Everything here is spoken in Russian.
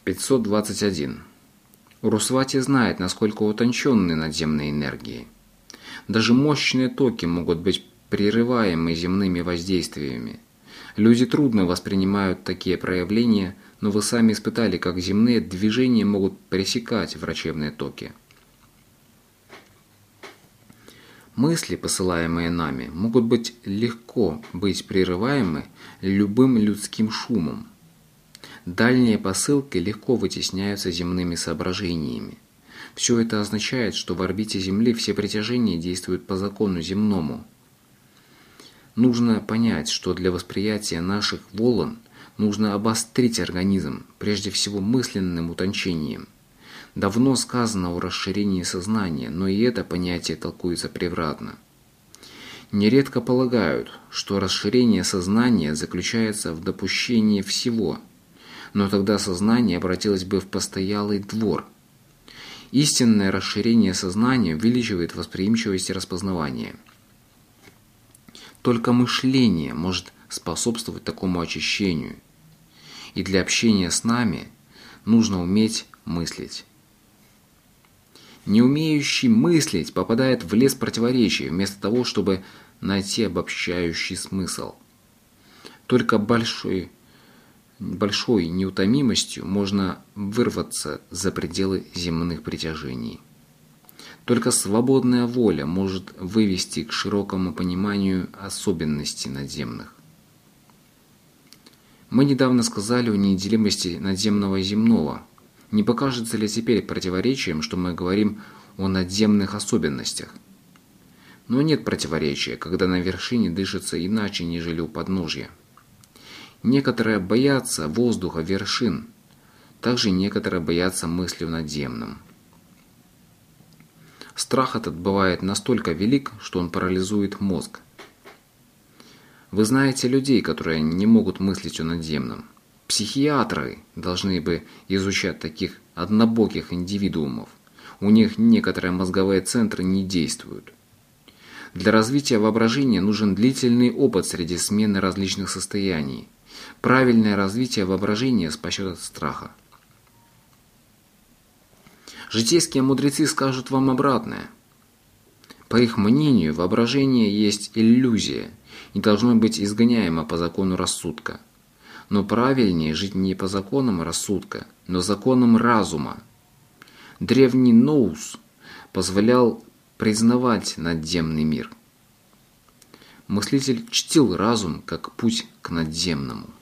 521. Урусвати знает, насколько утонченны надземные энергии. Даже мощные токи могут быть прерываемы земными воздействиями. Люди трудно воспринимают такие проявления, но вы сами испытали, как земные движения могут пресекать врачебные токи. Мысли, посылаемые нами, могут быть легко быть прерываемы любым людским шумом. Дальние посылки легко вытесняются земными соображениями. Все это означает, что в орбите Земли все притяжения действуют по закону земному. Нужно понять, что для восприятия наших волн нужно обострить организм, прежде всего мысленным утончением. Давно сказано о расширении сознания, но и это понятие толкуется превратно. Нередко полагают, что расширение сознания заключается в допущении всего, но тогда сознание обратилось бы в постоялый двор. Истинное расширение сознания увеличивает восприимчивость и распознавание. Только мышление может способствовать такому очищению, и для общения с нами нужно уметь мыслить. Не умеющий мыслить попадает в лес противоречий, вместо того, чтобы найти обобщающий смысл. Только большой неутомимостью можно вырваться за пределы земных притяжений. Только свободная воля может вывести к широкому пониманию особенностей надземных. Мы недавно сказали о неделимости надземного и земного. Не покажется ли теперь противоречием, что мы говорим о надземных особенностях? Но нет противоречия, когда на вершине дышится иначе, нежели у подножья. Некоторые боятся воздуха вершин, также некоторые боятся мысли о надземном. Страх этот бывает настолько велик, что он парализует мозг. Вы знаете людей, которые не могут мыслить о надземном. Психиатры должны бы изучать таких однобоких индивидуумов. У них некоторые мозговые центры не действуют. Для развития воображения нужен длительный опыт среди смены различных состояний. Правильное развитие воображения спасет от страха. Житейские мудрецы скажут вам обратное. По их мнению, воображение есть иллюзия и должно быть изгоняемо по закону рассудка. Но правильнее жить не по законам рассудка, но законам разума. Древний Ноус позволял признавать надземный мир. Мыслитель чтил разум как путь к надземному.